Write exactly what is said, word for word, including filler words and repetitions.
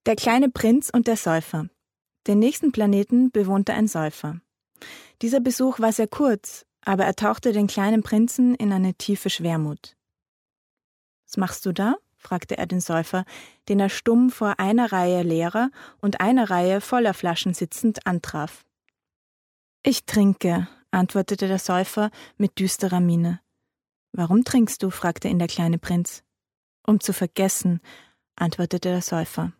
Der kleine Prinz und der Säufer. Den nächsten Planeten bewohnte ein Säufer. Dieser Besuch war sehr kurz, aber er tauchte den kleinen Prinzen in eine tiefe Schwermut. »Was machst du da?« fragte er den Säufer, den er stumm vor einer Reihe leerer und einer Reihe voller Flaschen sitzend antraf. »Ich trinke«, antwortete der Säufer mit düsterer Miene. »Warum trinkst du?« fragte ihn der kleine Prinz. »Um zu vergessen«, antwortete der Säufer.